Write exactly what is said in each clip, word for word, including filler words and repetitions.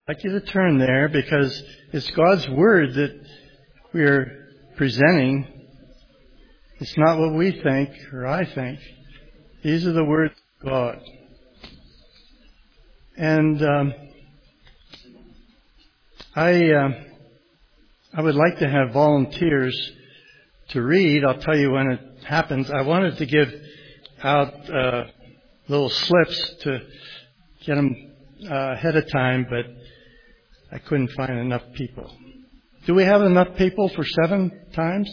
I'd like you to turn there because it's God's Word that we're presenting. It's not what we think or I think. These are the words of God. And um, I uh, I would like to have volunteers to read. I'll tell you when it happens. I wanted to give out uh, little slips to get them uh, ahead of time, but I couldn't find enough people. Do we have enough people for seven times?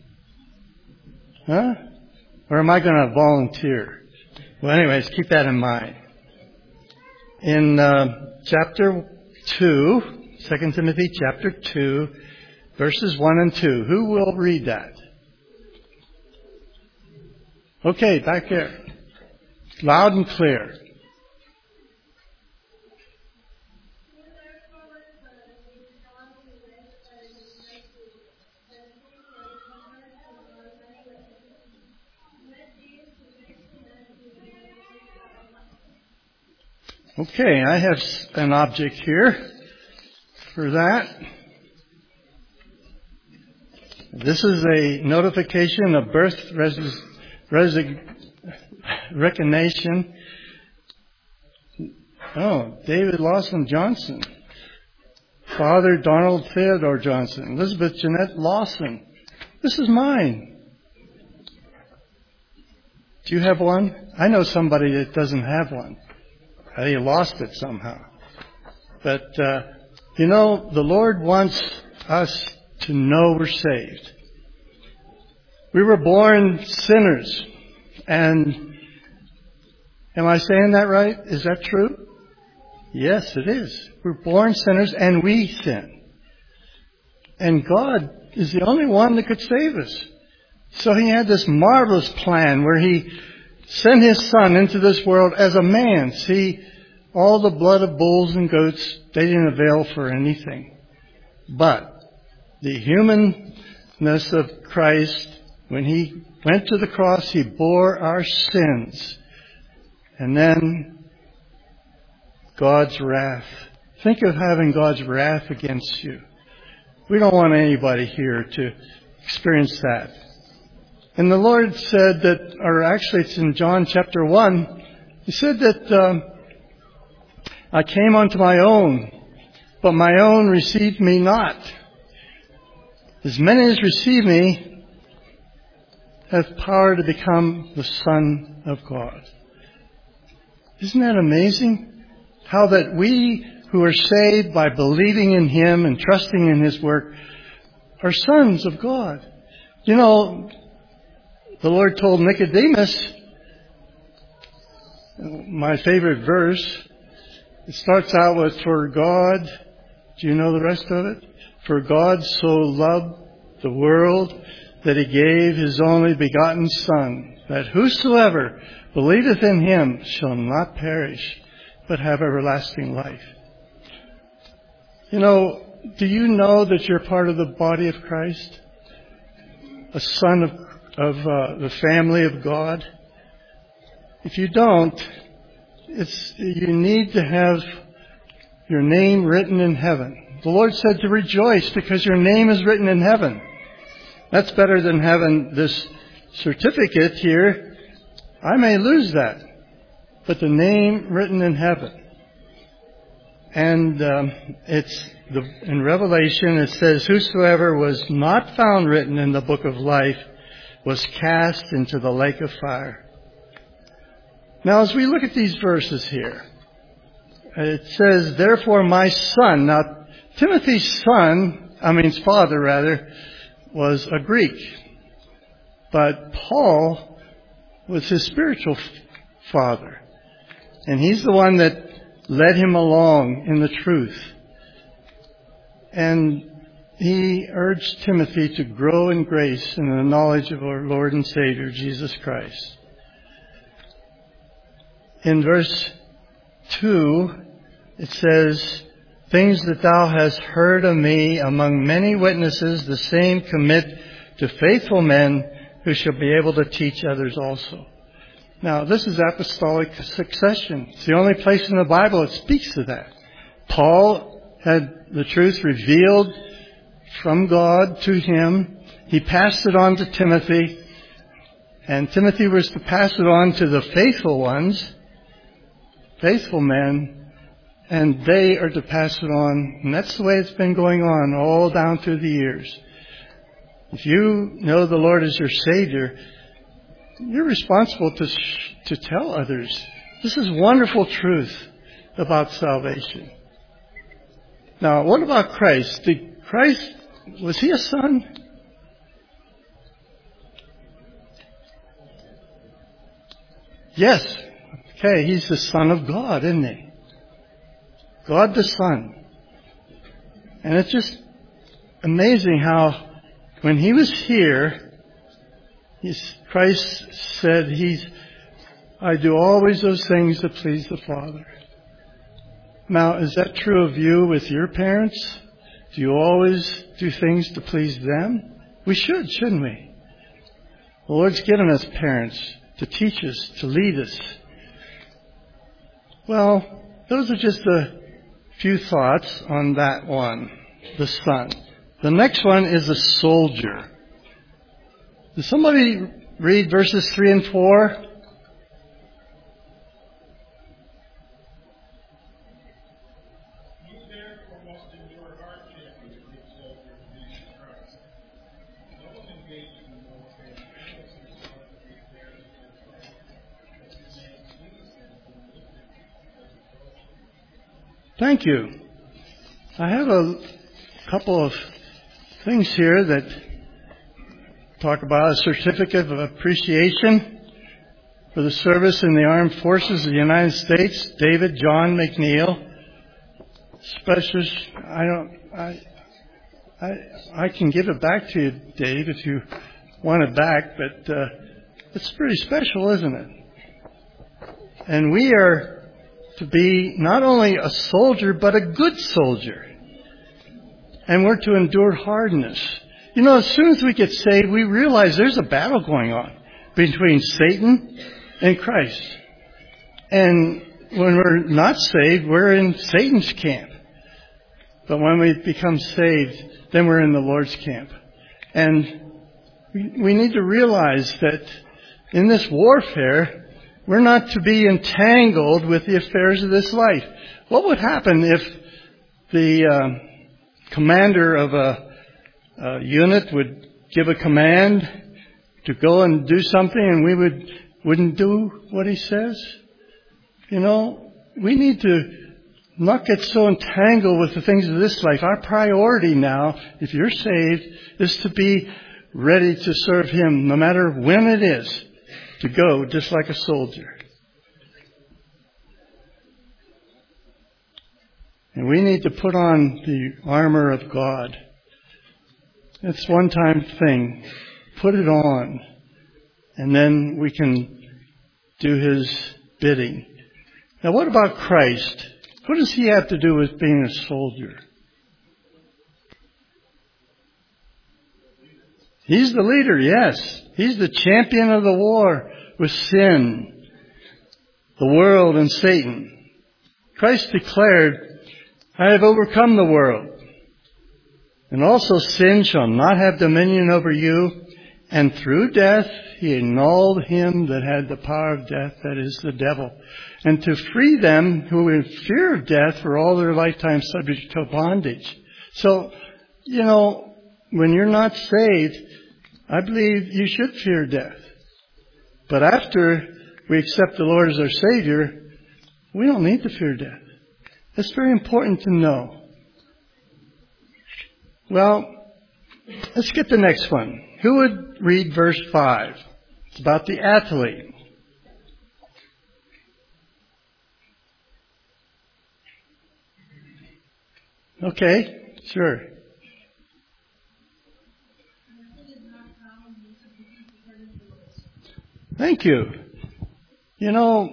Huh? Or am I going to volunteer? Well, anyways, keep that in mind. In uh, chapter two, Second Timothy chapter two, verses one and two. Who will read that? Okay, back there. Loud and clear. Okay, I have an object here for that. This is a notification of birth res- res- recognition. Oh, David Lawson Johnson. Father Donald Theodore Johnson. Elizabeth Jeanette Lawson. This is mine. Do you have one? I know somebody that doesn't have one. He lost it somehow. But, uh, you know, the Lord wants us to know we're saved. We were born sinners. And am I saying that right? Is that true? Yes, it is. We're born sinners and we sin. And God is the only one that could save us. So He had this marvelous plan where He sent His Son into this world as a man. See, all the blood of bulls and goats, they didn't avail for anything. But the humanness of Christ, when He went to the cross, He bore our sins. And then God's wrath. Think of having God's wrath against you. We don't want anybody here to experience that. And the Lord said that, or actually it's in John chapter one, He said that um, I came unto my own, but my own received me not. As many as receive me have power to become the Son of God. Isn't that amazing? How that we who are saved by believing in Him and trusting in His work are sons of God. You know, the Lord told Nicodemus, my favorite verse, it starts out with, for God, do you know the rest of it? For God so loved the world that He gave His only begotten Son, that whosoever believeth in Him shall not perish, but have everlasting life. You know, do you know that you're part of the body of Christ? A son of, of uh, the family of God? If you don't, it's, you need to have your name written in heaven. The Lord said to rejoice because your name is written in heaven. That's better than having this certificate here. I may lose that, but the name written in heaven. And um, it's the, in Revelation it says, whosoever was not found written in the book of life was cast into the lake of fire. Now, as we look at these verses here, it says, therefore my son. Now, Timothy's son, I mean his father rather, was a Greek. But Paul was his spiritual father. And he's the one that led him along in the truth. And he urged Timothy to grow in grace and in the knowledge of our Lord and Savior, Jesus Christ. In verse two, it says, things that thou hast heard of me among many witnesses, the same commit to faithful men who shall be able to teach others also. Now, this is apostolic succession. It's the only place in the Bible that speaks to that. Paul had the truth revealed from God to him. He passed it on to Timothy, and Timothy was to pass it on to the faithful ones, faithful men, and they are to pass it on. And that's the way it's been going on all down through the years. If you know the Lord as your Savior, you're responsible to to tell others. This is wonderful truth about salvation. Now, what about Christ? Did Christ, was he a son? Yes. Okay, he's the Son of God, isn't he? God the Son. And it's just amazing how when he was here, he's, Christ said, he's, I do always those things that please the Father. Now, is that true of you with your parents? Do you always do things to please them? We should, shouldn't we? The Lord's given us parents to teach us, to lead us. Well, those are just a few thoughts on that one, the Son. The next one is a soldier. Does somebody read verses three and four? Thank you. I have a couple of things here that talk about a certificate of appreciation for the service in the Armed Forces of the United States, David John McNeil. Specialist, I don't, I, I, I can give it back to you, Dave, if you want it back, but uh, it's pretty special, isn't it? And we are to be not only a soldier, but a good soldier. And we're to endure hardness. You know, as soon as we get saved, we realize there's a battle going on between Satan and Christ. And when we're not saved, we're in Satan's camp. But when we become saved, then we're in the Lord's camp. And we, we need to realize that in this warfare, we're not to be entangled with the affairs of this life. What would happen if the uh, commander of a, a unit would give a command to go and do something and we would, wouldn't do what he says? You know, we need to not get so entangled with the things of this life. Our priority now, if you're saved, is to be ready to serve him no matter when it is. To go just like a soldier. And we need to put on the armor of God. It's a one-time thing. Put it on. And then we can do his bidding. Now what about Christ? What does he have to do with being a soldier? He's the leader, yes. He's the champion of the war with sin, the world, and Satan. Christ declared, I have overcome the world. And also sin shall not have dominion over you. And through death he annulled him that had the power of death, that is the devil. And to free them who in fear of death were all their lifetime subject to bondage. So, you know, when you're not saved, I believe you should fear death. But after we accept the Lord as our Savior, we don't need to fear death. It's very important to know. Well, let's get the next one. Who would read verse five? It's about the athlete. Okay, sure. Thank you. You know,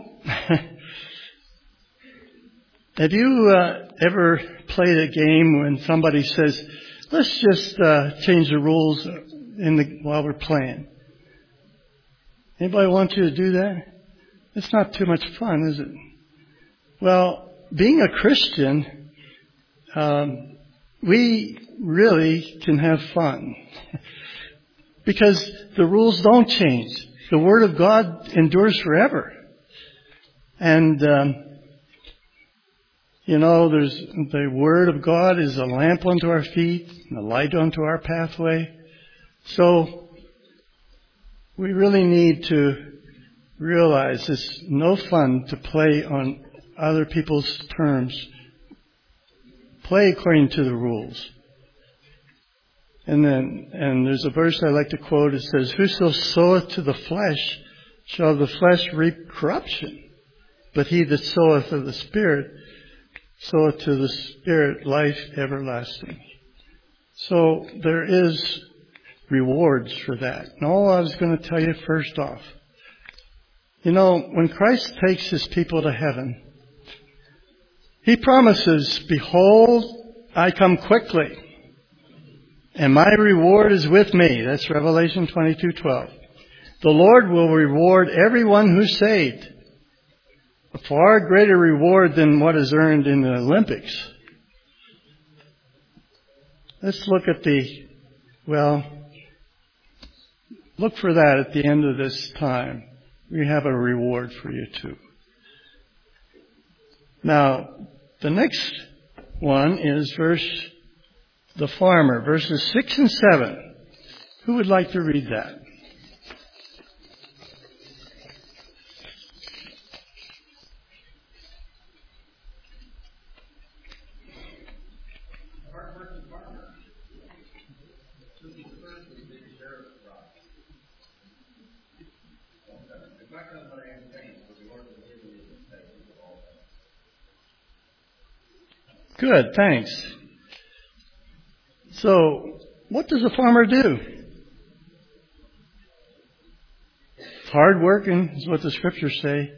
have you uh, ever played a game when somebody says, let's just uh, change the rules in the, while we're playing? Anybody want you to do that? It's not too much fun, is it? Well, being a Christian, um, we really can have fun because the rules don't change. The Word of God endures forever. And, um, you know, there's the Word of God is a lamp unto our feet and a light unto our pathway. So we really need to realize it's no fun to play on other people's terms. Play according to the rules. And then, and there's a verse I like to quote. It says, "Whoso soweth to the flesh shall of the flesh reap corruption. But he that soweth of the Spirit soweth to the Spirit life everlasting." So there is rewards for that. And all I was going to tell you first off, you know, when Christ takes His people to heaven, He promises, "Behold, I come quickly, and my reward is with me." That's Revelation twenty-two twelve. The Lord will reward everyone who's saved. A far greater reward than what is earned in the Olympics. Let's look at the, well, look for that at the end of this time. We have a reward for you too. Now, the next one is verse, the farmer, verses six and seven. Who would like to read that? Good, thanks. So, what does a farmer do? Hard working is what the scriptures say.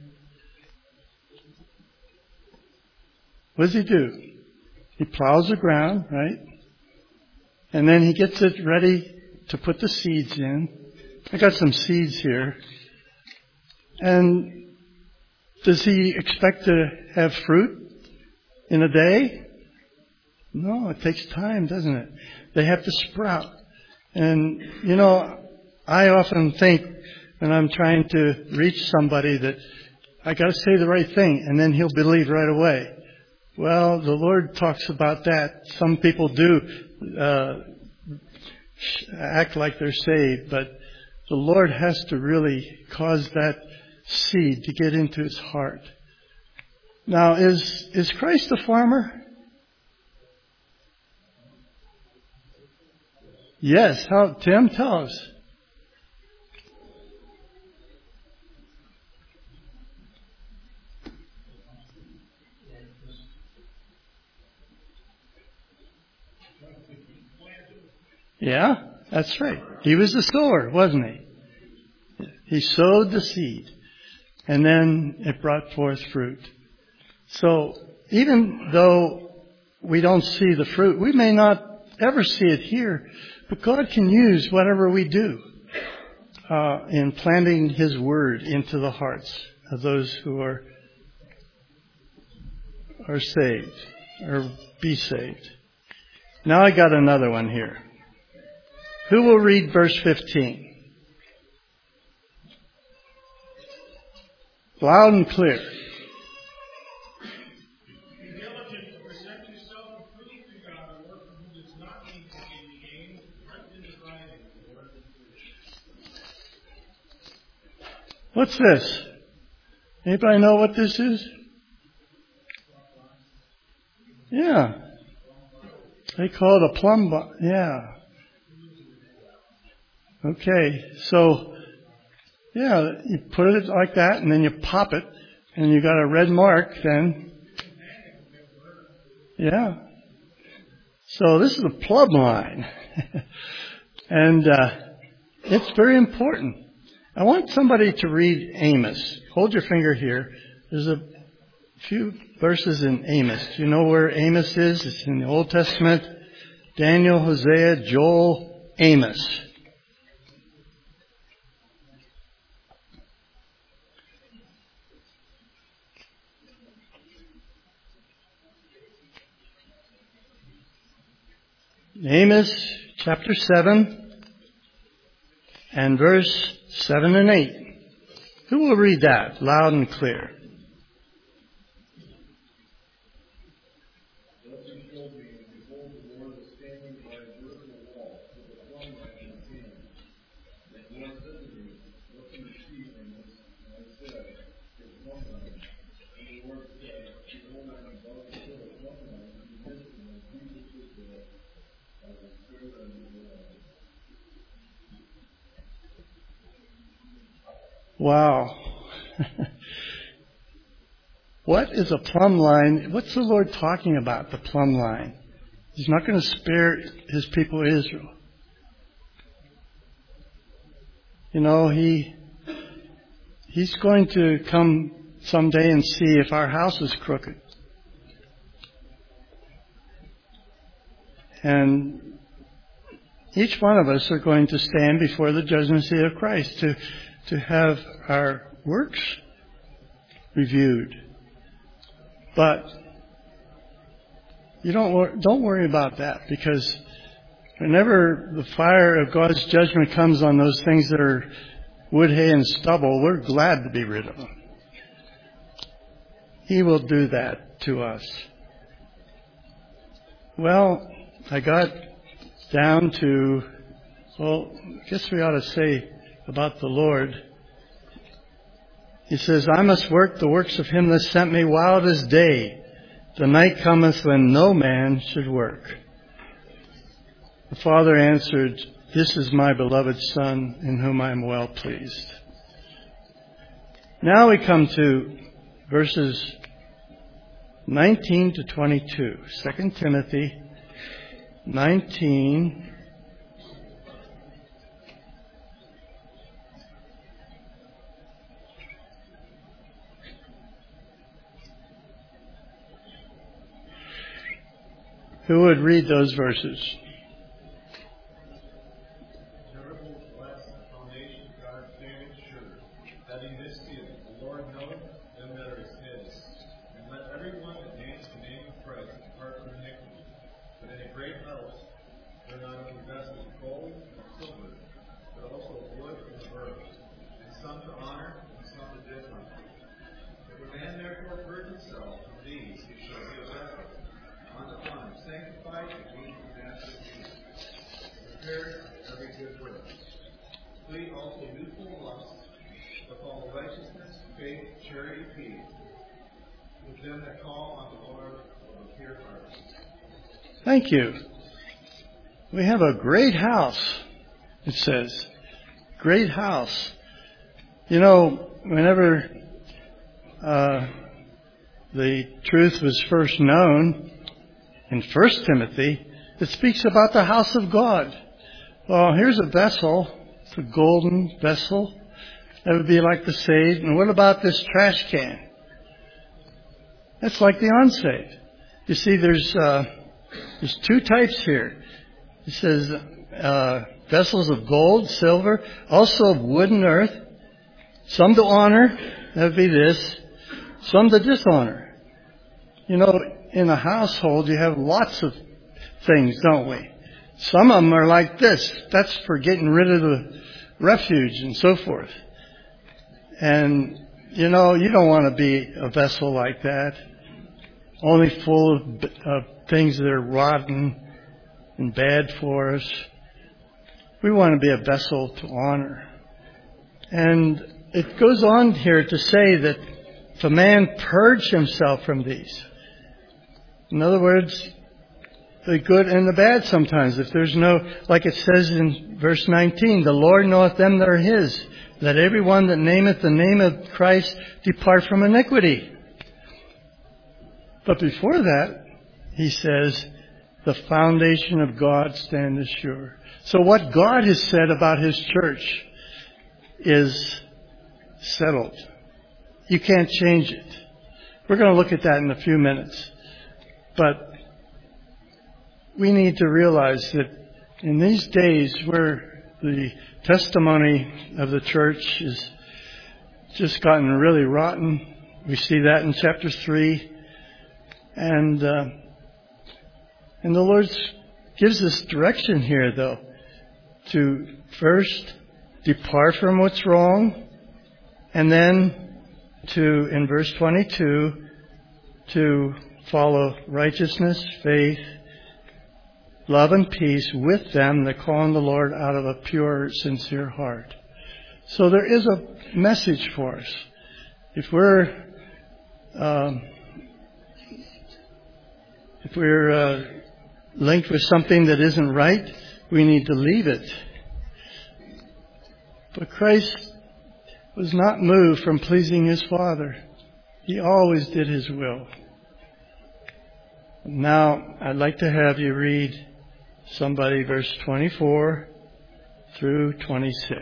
What does he do? He plows the ground, right? And then he gets it ready to put the seeds in. I got some seeds here. And does he expect to have fruit in a day? No, it takes time, doesn't it? They have to sprout. And, you know, I often think when I'm trying to reach somebody that I got to say the right thing and then he'll believe right away. Well, the Lord talks about that. Some people do uh, act like they're saved, but the Lord has to really cause that seed to get into his heart. Now, is is Christ a farmer? Yes. How, Tim, tell us. Yeah, that's right. He was the sower, wasn't he? He sowed the seed, and then it brought forth fruit. So even though we don't see the fruit, we may not ever see it here, but God can use whatever we do uh, in planting His Word into the hearts of those who are are saved or be saved. Now I got another one here. Who will read verse fifteen? Loud and clear. What's this? Anybody know what this is? Yeah. They call it a plumb box. Yeah. Okay. So, yeah, you put it like that and then you pop it and you got a red mark then. Yeah. So this is a plumb line. and uh, it's very important. I want somebody to read Amos. Hold your finger here. There's a few verses in Amos. Do you know where Amos is? It's in the Old Testament. Daniel, Hosea, Joel, Amos. Amos chapter seven and verse seven and eight. Who will read that loud and clear? Wow. What is a plumb line? What's the Lord talking about, the plumb line? He's not going to spare his people Israel. You know, he he's going to come someday and see if our house is crooked. And each one of us are going to stand before the judgment seat of Christ to to have our works reviewed. But you don't wor- don't worry about that, because whenever the fire of God's judgment comes on those things that are wood, hay, and stubble, we're glad to be rid of them. He will do that to us. Well, I got down to, well, I guess we ought to say about the Lord. He says, I must work the works of him that sent me while it is day. The night cometh when no man should work. The Father answered, this is my beloved Son, in whom I am well pleased. Now we come to verses nineteen to twenty-two. Second Timothy nineteen. Who would read those verses? Thank you. We have a great house, it says. Great house. You know, whenever uh, the truth was first known in First Timothy, it speaks about the house of God. Well, here's a vessel. It's a golden vessel. That would be like the saved. And what about this trash can? That's like the unsaved. You see, there's... Uh, There's two types here. It says uh, vessels of gold, silver, also of wood and earth. Some to honor, that would be this. Some to dishonor. You know, in a household you have lots of things, don't we? Some of them are like this. That's for getting rid of the refuge and so forth. And, you know, you don't want to be a vessel like that. Only full of uh, things that are rotten and bad for us. We want to be a vessel to honor. And it goes on here to say that if a man purge himself from these, in other words, the good and the bad sometimes. If there's no, like it says in verse nineteen, the Lord knoweth them that are his. Let every one that nameth the name of Christ depart from iniquity. But before that, he says, the foundation of God standeth sure. So what God has said about his church is settled. You can't change it. We're going to look at that in a few minutes. But we need to realize that in these days where the testimony of the church has just gotten really rotten, we see that in chapter three. And uh, and the Lord's gives us direction here, though, to first depart from what's wrong, and then to, in verse twenty-two, to follow righteousness, faith, love, and peace with them that call on the Lord out of a pure, sincere heart. So there is a message for us. If we're um, if we're uh, linked with something that isn't right, we need to leave it. But Christ was not moved from pleasing His Father. He always did His will. Now, I'd like to have you read somebody verse twenty-four through twenty-six.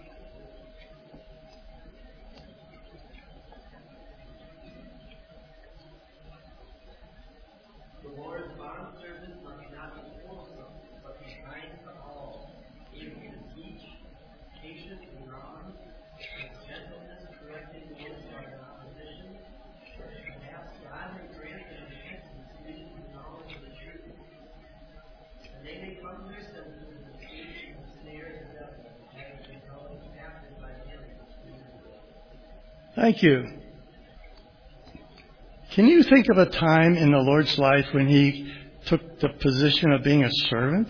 Thank you. Can you think of a time in the Lord's life when He took the position of being a servant?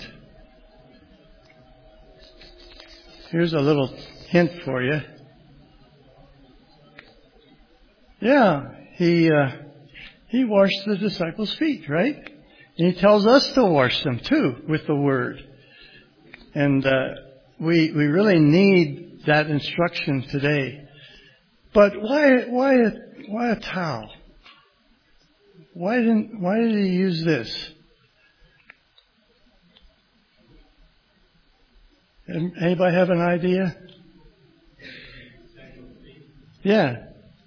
Here's a little hint for you. Yeah, He uh, He washed the disciples' feet, right? And He tells us to wash them too with the Word. And uh, we we really need that instruction today. But why why a, why a towel? Why didn't why did He use this? Anybody have an idea? Yeah.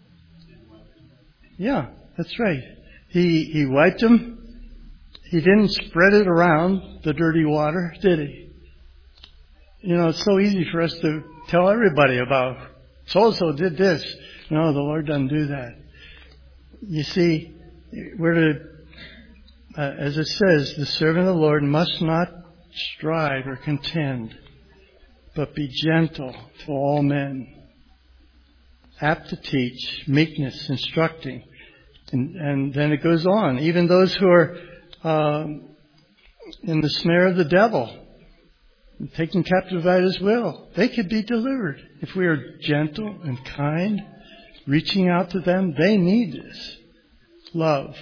Yeah, that's right. He he wiped them. He didn't spread it around, the dirty water, did He? You know, it's so easy for us to tell everybody about so-and-so did this. No, the Lord doesn't do that. You see, we're to, uh, as it says, the servant of the Lord must not strive or contend, but be gentle to all men, apt to teach, meekness, instructing. And, and then it goes on. Even those who are um, in the snare of the devil, taken captive by His will, they could be delivered. If we are gentle and kind, reaching out to them, they need this. Love.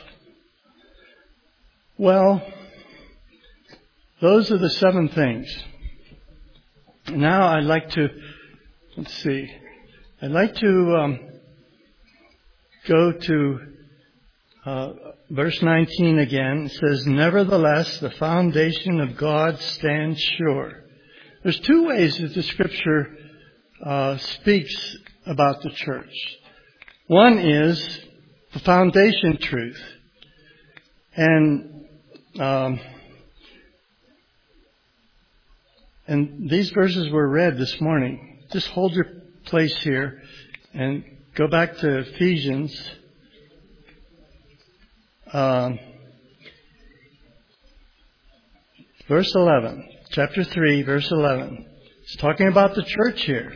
Well, those are the seven things. Now I'd like to, let's see, I'd like to um, go to uh, verse nineteen again. It says, nevertheless, the foundation of God stands sure. There's two ways that the Scripture uh, speaks about the church. One is the foundation truth. And um, and these verses were read this morning. Just hold your place here and go back to Ephesians. Um, verse eleven. Chapter three, verse eleven. It's talking about the church here.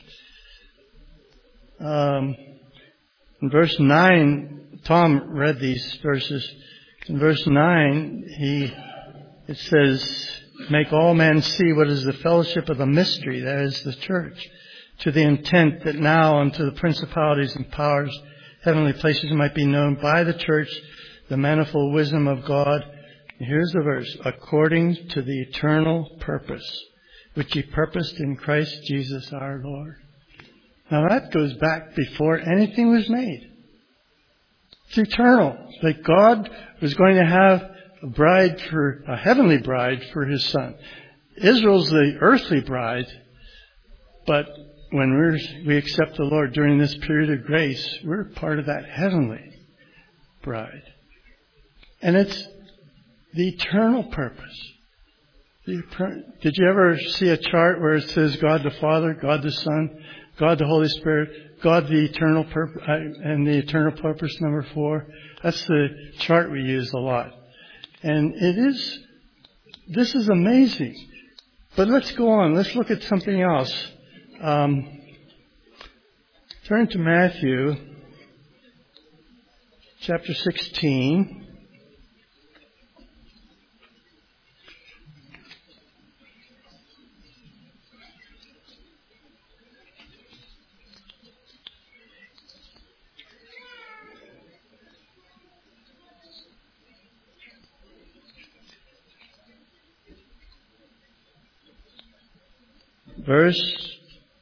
Um, in verse nine, Tom read these verses. In verse nine, he it says, make all men see what is the fellowship of the mystery, that is the church, to the intent that now unto the principalities and powers, heavenly places might be known by the church, the manifold wisdom of God. Here's the verse. According to the eternal purpose, which He purposed in Christ Jesus our Lord. Now that goes back before anything was made. It's eternal. That God was going to have a bride for, a heavenly bride for His Son. Israel's the earthly bride, but when we're, we accept the Lord during this period of grace, we're part of that heavenly bride. And it's the eternal purpose. The, did you ever see a chart where it says God the Father, God the Son, God the Holy Spirit, God the eternal purpose, and the eternal purpose number four? That's the chart we use a lot. And it is this is amazing. But let's go on. Let's look at something else. Um, turn to Matthew chapter sixteen. Verse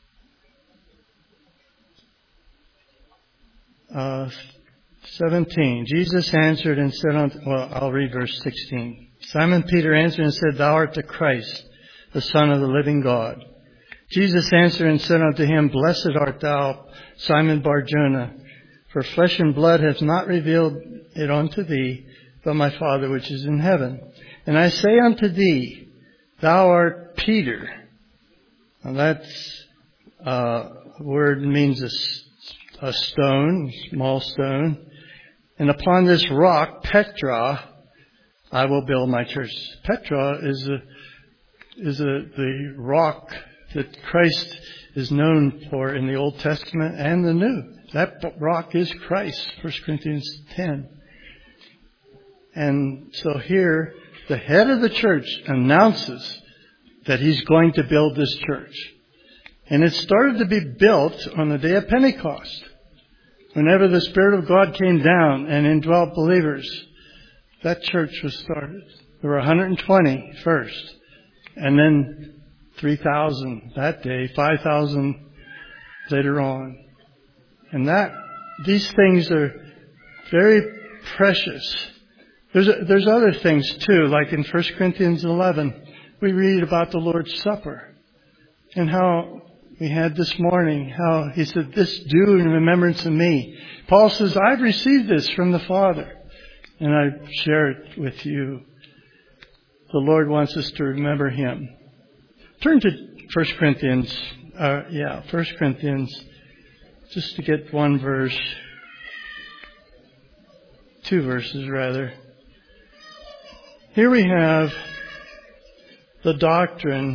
uh, seventeen. Jesus answered and said unto, well, I'll read verse sixteen. Simon Peter answered and said, Thou art the Christ, the Son of the living God. Jesus answered and said unto him, Blessed art thou, Simon Bar-Jonah, for flesh and blood hath not revealed it unto thee, but my Father which is in heaven. And I say unto thee, Thou art Peter. Now that's uh, word means a, a stone, small stone. And upon this rock, Petra, I will build my church. Petra is a, is a, the rock that Christ is known for in the Old Testament and the New. That rock is Christ, First Corinthians ten. And so here, the head of the church announces that he's going to build this church. And it started to be built on the day of Pentecost. Whenever the Spirit of God came down and indwelt believers, that church was started. There were one hundred twenty first. And then three thousand that day, five thousand later on. And that, these things are very precious. There's, there's other things too, like in First Corinthians eleven. We read about the Lord's Supper and how we had this morning, how he said, this do in remembrance of me. Paul says, I've received this from the Father and I share it with you. The Lord wants us to remember him. Turn to First Corinthians, uh, yeah, First Corinthians, just to get one verse, two verses rather. Here we have the doctrine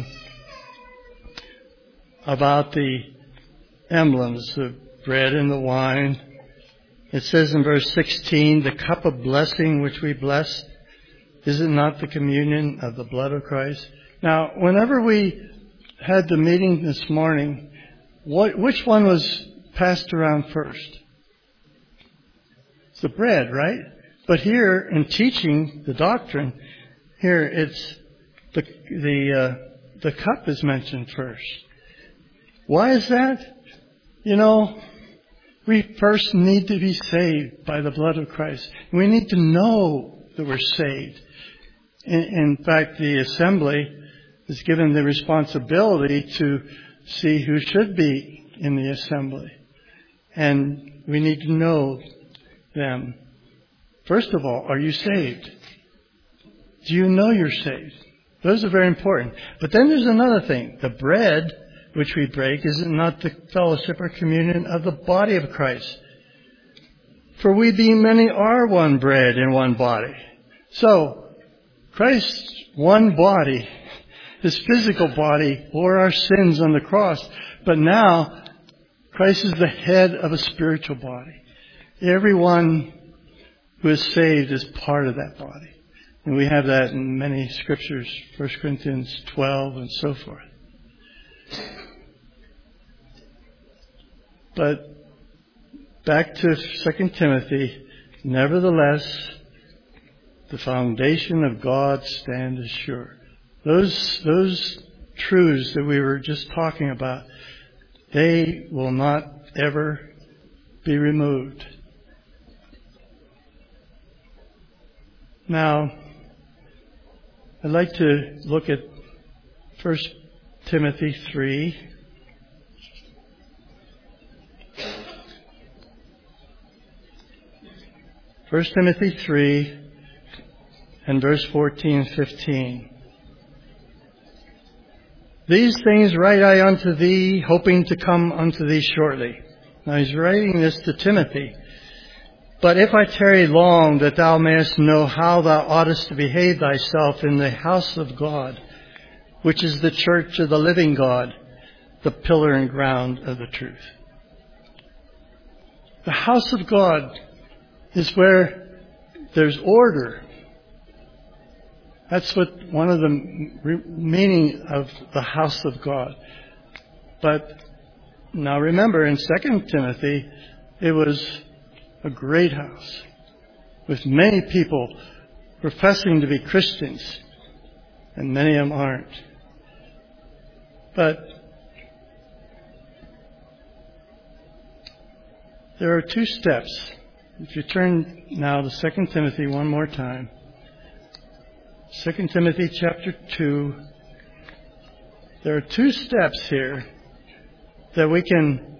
about the emblems, the bread and the wine. It says in verse sixteen, the cup of blessing which we bless, is it not the communion of the blood of Christ? Now, whenever we had the meeting this morning, what, which one was passed around first? It's the bread, right? But here, in teaching the doctrine, here it's the the uh, the cup is mentioned first. Why is that? You know, we first need to be saved by the blood of Christ. We need to know that we're saved. In, in fact, the assembly is given the responsibility to see who should be in the assembly. And we need to know them. First of all, are you saved? Do you know you're saved? Those are very important. But then there's another thing. The bread which we break, is it not the fellowship or communion of the body of Christ? For we being many are one bread and one body. So, Christ's one body, his physical body, bore our sins on the cross. But now, Christ is the head of a spiritual body. Everyone who is saved is part of that body. And we have that in many scriptures, First Corinthians twelve and so forth. But back to Second Timothy, nevertheless, the foundation of God stands sure. Those, those truths that we were just talking about, they will not ever be removed. Now, I'd like to look at First Timothy three. First Timothy three and verse fourteen and fifteen. These things write I unto thee, hoping to come unto thee shortly. Now he's writing this to Timothy. But if I tarry long, that thou mayest know how thou oughtest to behave thyself in the house of God, which is the church of the living God, the pillar and ground of the truth. The house of God is where there's order. That's what one of the meaning of the house of God. But now remember, in Second Timothy, it was a great house with many people professing to be Christians, and many of them aren't. But there are two steps. If you turn now to Second Timothy one more time. Second Timothy chapter two. There are two steps here that we can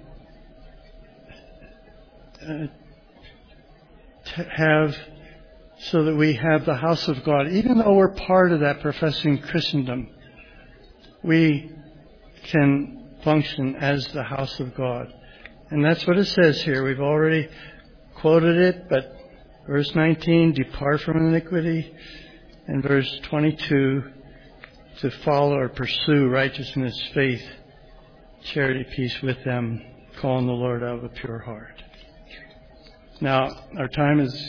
uh, t- have so that we have the house of God. Even though we're part of that professing Christendom, we can function as the house of God. And that's what it says here. We've already quoted it, but verse nineteen, depart from iniquity. And verse twenty-two, to follow or pursue righteousness, faith, charity, peace with them, calling the Lord out of a pure heart. Now, our time is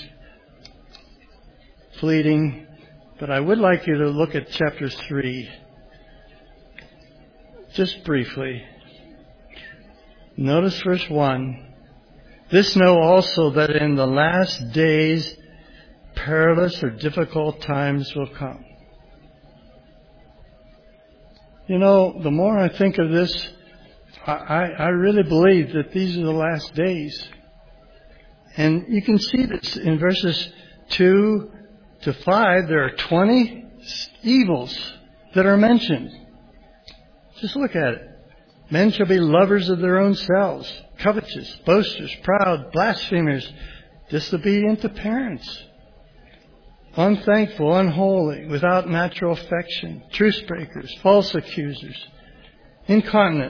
fleeting, but I would like you to look at chapter three, just briefly. Notice verse one. This know also that in the last days perilous or difficult times will come. You know, the more I think of this, I, I really believe that these are the last days. And you can see this in verses two to five. There are twenty evils that are mentioned. Just look at it. Men shall be lovers of their own selves, covetous, boasters, proud, blasphemers, disobedient to parents, unthankful, unholy, without natural affection, truce breakers, false accusers, incontinent,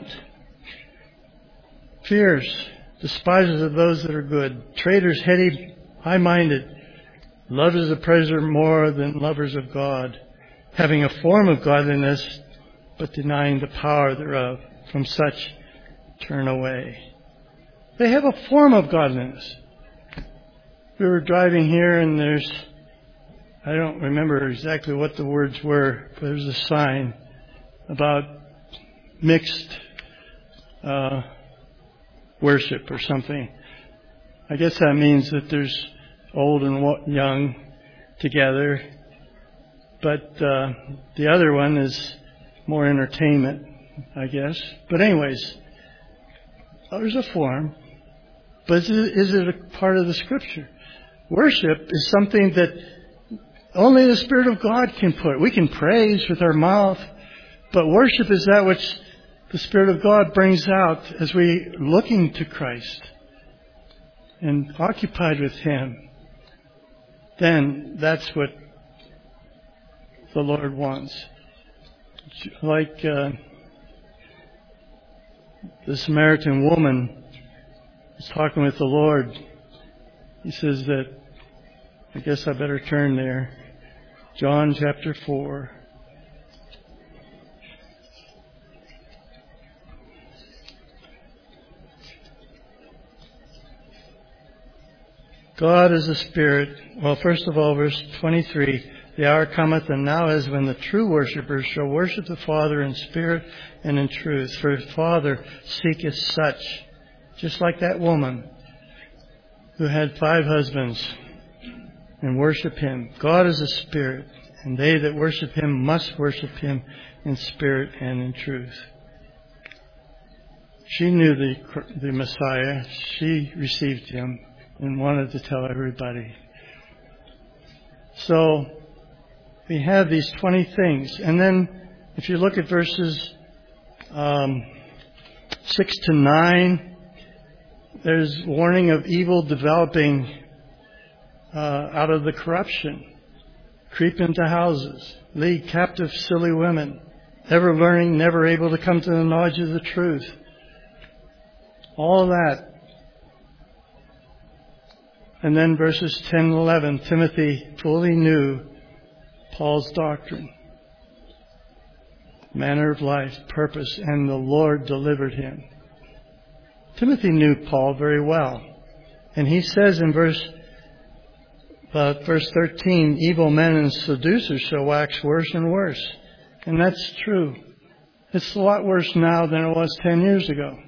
fierce, despisers of those that are good, traitors, heady, high-minded, lovers of pleasure more than lovers of God, having a form of godliness, but denying the power thereof. From such turn away. They have a form of godliness. We were driving here and there's, I don't remember exactly what the words were, but there's a sign about mixed uh, worship or something. I guess that means that there's old and young together. But uh, the other one is more entertainment, I guess. But anyways, there's a form. But is it, is it a part of the Scripture? Worship is something that only the Spirit of God can put. We can praise with our mouth, but worship is that which the Spirit of God brings out as we looking to Christ and occupied with Him. Then that's what the Lord wants. Like uh, the Samaritan woman was talking with the Lord. He says that, I guess I better turn there. John chapter four. God is a spirit. Well, first of all, verse twenty-three. The hour cometh, and now is, when the true worshippers shall worship the Father in spirit and in truth. For the Father seeketh such, just like that woman who had five husbands, and worship Him. God is a spirit, and they that worship Him must worship Him in spirit and in truth. She knew the, the Messiah. She received Him and wanted to tell everybody. So we have these twenty things. And then if you look at verses um, six to nine, there's warning of evil developing uh, out of the corruption. Creep into houses, lead captive silly women, ever learning, never able to come to the knowledge of the truth. All of that And then verses ten and eleven, Timothy fully knew Paul's doctrine, manner of life, purpose, and the Lord delivered him. Timothy knew Paul very well. And he says in verse uh, verse thirteen, evil men and seducers shall wax worse and worse. And that's true. It's a lot worse now than it was ten years ago.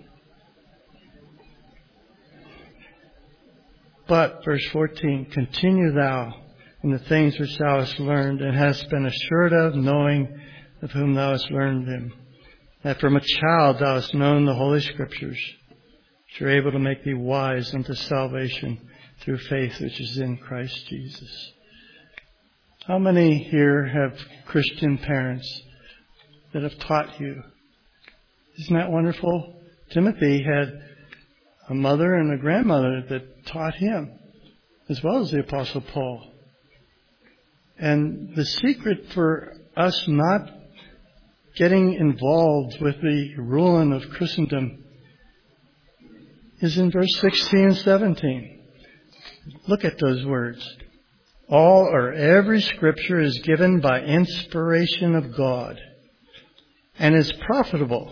But, verse fourteen, continue thou in the things which thou hast learned and hast been assured of, knowing of whom thou hast learned them. That from a child thou hast known the Holy Scriptures, which are able to make thee wise unto salvation through faith which is in Christ Jesus. How many here have Christian parents that have taught you? Isn't that wonderful? Timothy had a mother and a grandmother that taught him, as well as the Apostle Paul. And the secret for us not getting involved with the ruling of Christendom is in verse sixteen and seventeen. Look at those words. All or every scripture is given by inspiration of God and is profitable.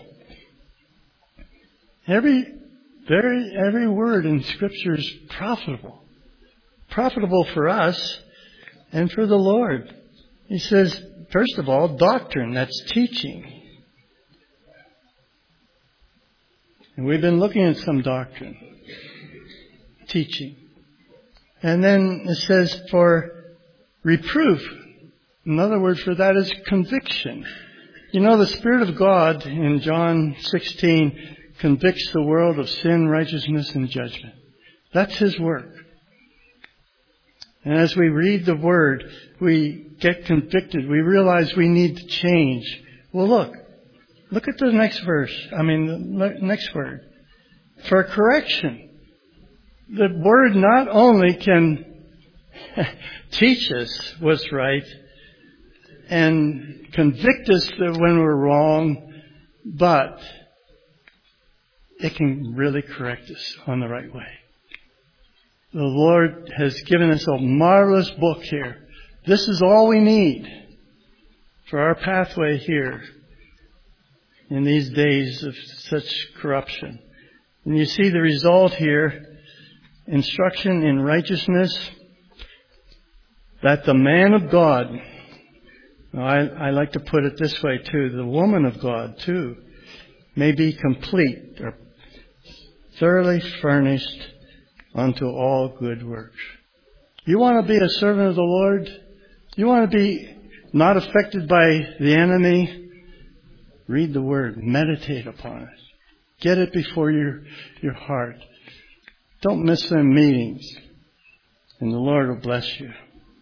Every Very, every word in Scripture is profitable. Profitable for us and for the Lord. He says, first of all, doctrine, that's teaching. And we've been looking at some doctrine. Teaching. And then it says for reproof. Another word for that is conviction. You know, the Spirit of God in John sixteen convicts the world of sin, righteousness, and judgment. That's His work. And as we read the Word, we get convicted. We realize we need to change. Well, look. Look at the next verse. I mean, the next word. For correction. The Word not only can teach us what's right and convict us when we're wrong, but it can really correct us on the right way. The Lord has given us a marvelous book here. This is all we need for our pathway here in these days of such corruption. And you see the result here, instruction in righteousness, that the man of God, I, I like to put it this way too, the woman of God too, may be complete or thoroughly furnished unto all good works. You want to be a servant of the Lord? You want to be not affected by the enemy? Read the Word. Meditate upon it. Get it before your, your heart. Don't miss them meetings. And the Lord will bless you.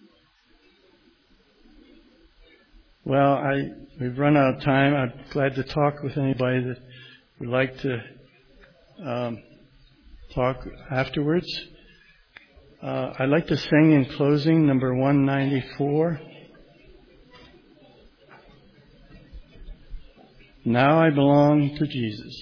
Well, I we've run out of time. I'm glad to talk with anybody that would like to Um, talk afterwards. Uh, I'd like to sing in closing number one ninety-four. Now I belong to Jesus.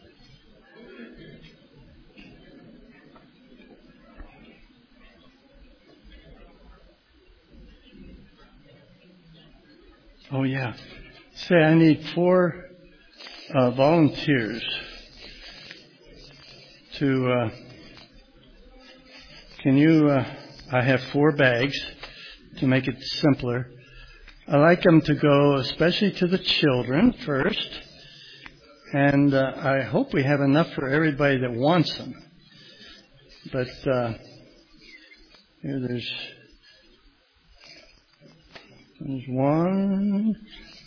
Oh yeah. Say I need four uh, volunteers to, uh, can you, uh, I have four bags to make it simpler. I like them to go especially to the children first. And uh, I hope we have enough for everybody that wants them. But uh, here there's, there's one,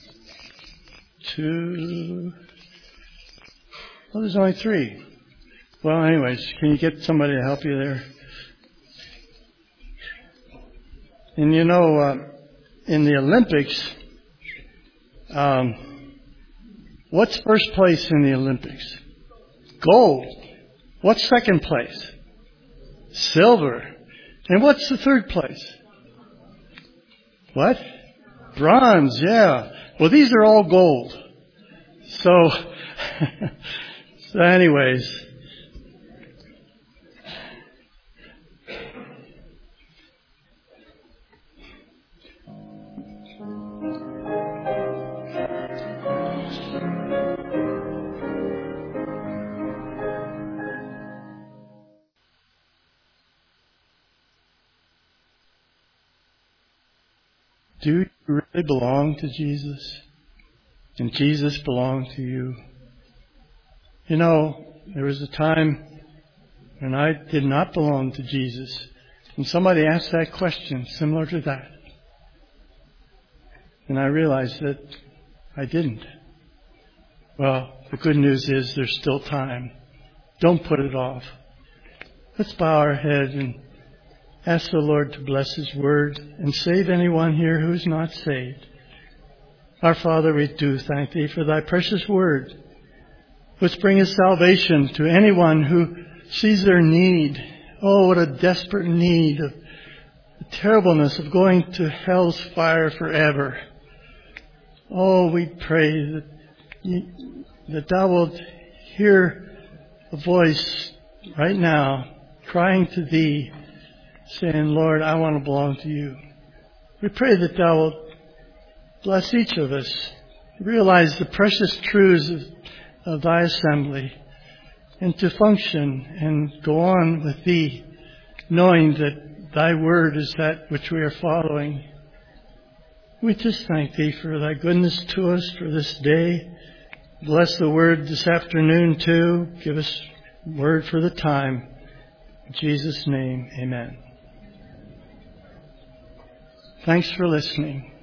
two, well, there's only three. Well, anyways, can you get somebody to help you there? And you know, uh, in the Olympics, um, what's first place in the Olympics? Gold. What's second place? Silver. And what's the third place? What? Bronze, yeah. Well, these are all gold. So, so anyways, do you really belong to Jesus? And Jesus belonged to you? You know, there was a time when I did not belong to Jesus. And somebody asked that question, similar to that. And I realized that I didn't. Well, the good news is there's still time. Don't put it off. Let's bow our head and ask the Lord to bless His Word and save anyone here who is not saved. Our Father, we do thank Thee for Thy precious Word, which bringeth salvation to anyone who sees their need. Oh, what a desperate need of the terribleness of going to hell's fire forever. Oh, we pray that, you, that Thou wilt hear a voice right now crying to Thee, saying, Lord, I want to belong to You. We pray that Thou wilt bless each of us, realize the precious truths of, of Thy assembly, and to function and go on with Thee, knowing that Thy Word is that which we are following. We just thank Thee for Thy goodness to us for this day. Bless the Word this afternoon too. Give us word for the time. In Jesus' name, amen. Thanks for listening.